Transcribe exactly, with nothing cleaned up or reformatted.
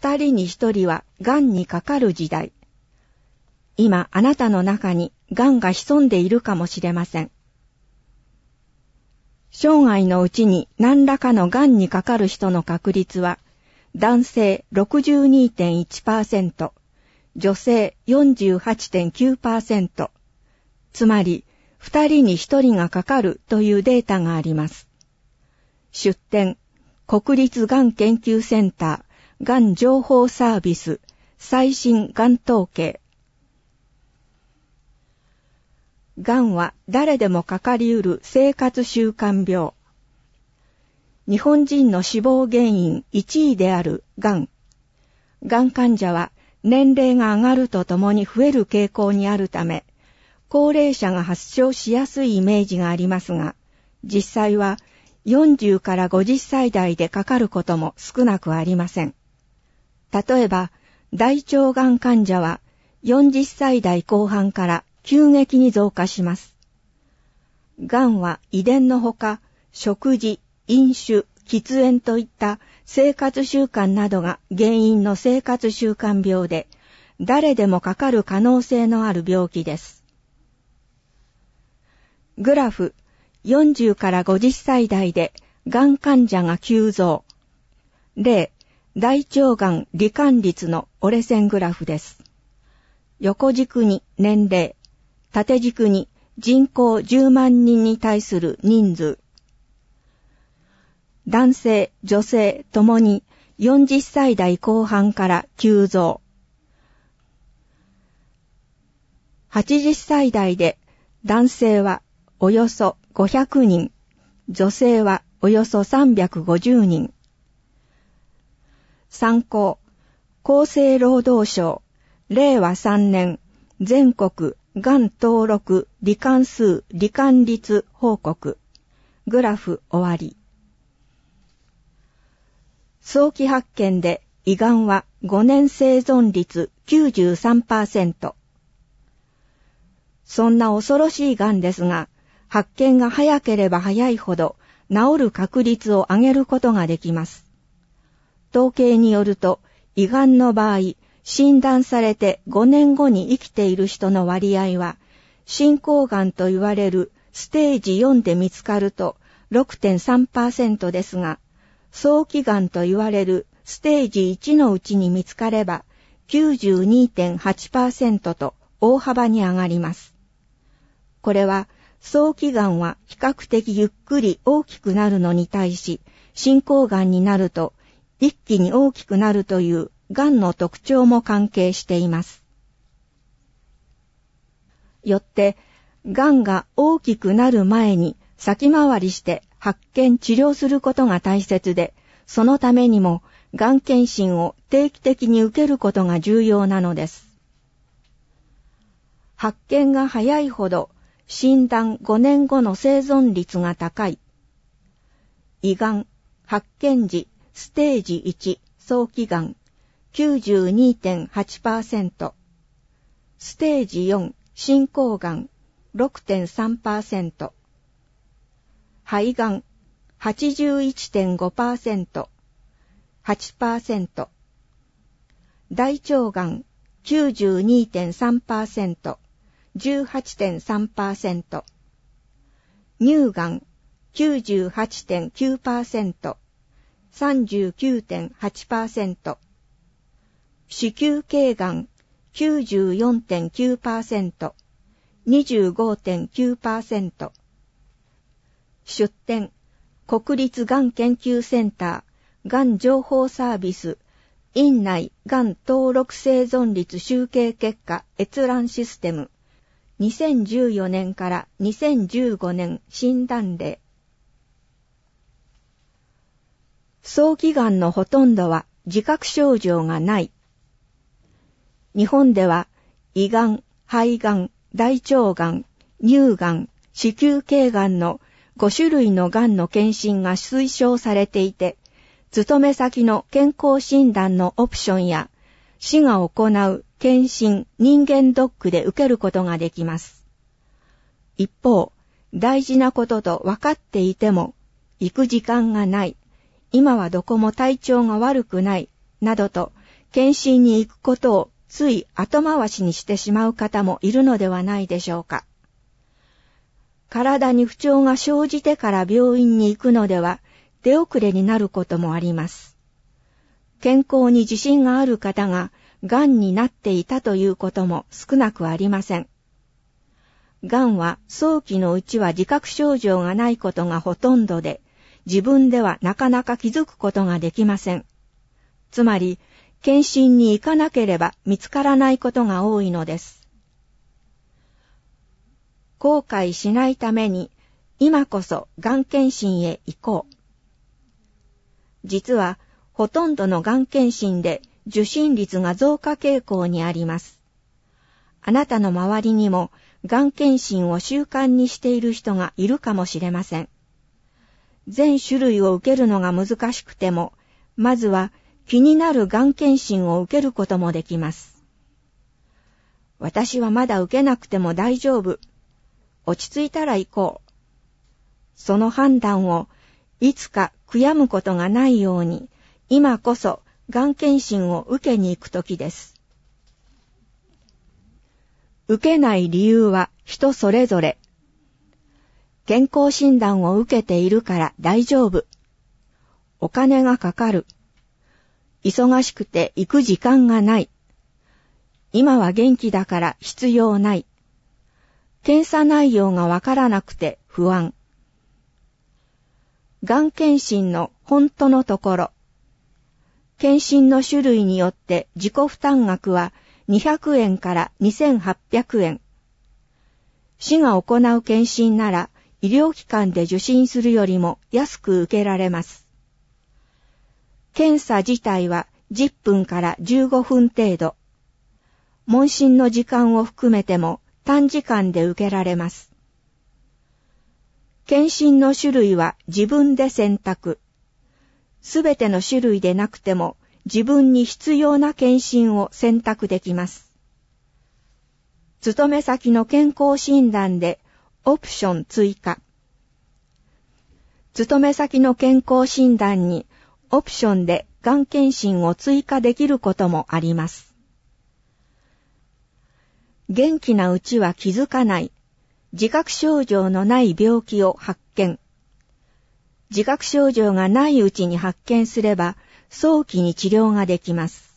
二人に一人は癌にかかる時代。今あなたの中に癌が潜んでいるかもしれません。生涯のうちに何らかの癌にかかる人の確率は、男性 ろくじゅうにてんいちパーセント、女性 よんじゅうはちてんきゅうパーセント、つまり二人に一人がかかるというデータがあります。出典、国立がん研究センター、がん情報サービス、最新がん統計。がんは誰でもかかりうる生活習慣病。日本人の死亡原因いちいであるがん。がん患者は年齢が上がるとともに増える傾向にあるため、高齢者が発症しやすいイメージがありますが、実際はよんじゅうからごじゅっさい代でかかることも少なくありません。例えば、大腸がん患者はよんじゅっさい代後半から急激に増加します。がんは遺伝のほか、食事、飲酒、喫煙といった生活習慣などが原因の生活習慣病で、誰でもかかる可能性のある病気です。グラフ、よんじゅうからごじゅっさい代でがん患者が急増。例、大腸がん罹患率の折れ線グラフです。横軸に年齢、縦軸に人口じゅうまん人に対する人数。男性、女性ともによんじゅっさい代後半から急増。はちじゅっさい代で男性はおよそごひゃくにん、女性はおよそさんびゃくごじゅうにん。参考、厚生労働省、れいわさんねん全国がん登録罹患数罹患率報告。グラフ終わり。早期発見で胃がんはごねん生存率 きゅうじゅうさんパーセント。そんな恐ろしいがんですが、発見が早ければ早いほど治る確率を上げることができます。統計によると、胃がんの場合、診断されてごねんごに生きている人の割合は、進行がんと言われるステージよんで見つかると ろくてんさんパーセント ですが、早期がんと言われるステージいちのうちに見つかれば きゅうじゅうにてんはちパーセント と大幅に上がります。これは早期がんは比較的ゆっくり大きくなるのに対し、進行がんになると一気に大きくなるというがんの特徴も関係しています。よって、がんが大きくなる前に先回りして発見治療することが大切で、そのためにもがん検診を定期的に受けることが重要なのです。発見が早いほど診断ごねんごの生存率が高い。胃がん発見時ステージいち早期がん きゅうじゅうにてんはちパーセント、ステージよん進行がん ろくてんさんパーセント、肺がん はちじゅういちてんごパーセント、はちパーセント、大腸がん きゅうじゅうにてんさんパーセント、じゅうはちてんさんパーセント、乳がん きゅうじゅうはちてんきゅうパーセント、さんじゅうきゅうてんはちパーセント、子宮頸がん きゅうじゅうよんてんきゅうパーセント、にじゅうごてんきゅうパーセント。出典、国立がん研究センター、がん情報サービス、院内がん登録生存率集計結果閲覧システム、にせんじゅうよねんからにせんじゅうごねん診断例。早期がんのほとんどは自覚症状がない。日本では胃がん、肺がん、大腸がん、乳がん、子宮頸がんのご種類のがんの検診が推奨されていて、勤め先の健康診断のオプションや、市が行う検診人間ドックで受けることができます。一方、大事なことと分かっていても、行く時間がない、今はどこも体調が悪くない、などと検診に行くことをつい後回しにしてしまう方もいるのではないでしょうか。体に不調が生じてから病院に行くのでは手遅れになることもあります。健康に自信がある方ががんになっていたということも少なくありません。がんは早期のうちは自覚症状がないことがほとんどで、自分ではなかなか気づくことができません。つまり、検診に行かなければ見つからないことが多いのです。後悔しないために、今こそがん検診へ行こう。実は、ほとんどのがん検診で受診率が増加傾向にあります。あなたの周りにも、がん検診を習慣にしている人がいるかもしれません。全種類を受けるのが難しくても、まずは気になるがん検診を受けることもできます。私はまだ受けなくても大丈夫。落ち着いたら行こう。その判断をいつか悔やむことがないように、今こそがん検診を受けに行くときです。受けない理由は人それぞれ。健康診断を受けているから大丈夫。お金がかかる。忙しくて行く時間がない。今は元気だから必要ない。検査内容がわからなくて不安。がん検診の本当のところ。検診の種類によって自己負担額はにひゃくえんからにせんはっぴゃくえん。市が行う検診なら医療機関で受診するよりも安く受けられます。検査自体はじゅっぷんからじゅうごふん程度。問診の時間を含めても短時間で受けられます。検診の種類は自分で選択。すべての種類でなくても自分に必要な検診を選択できます。勤め先の健康診断でオプション追加。勤め先の健康診断にオプションでがん検診を追加できることもあります。元気なうちは気づかない、自覚症状のない病気を発見。自覚症状がないうちに発見すれば、早期に治療ができます。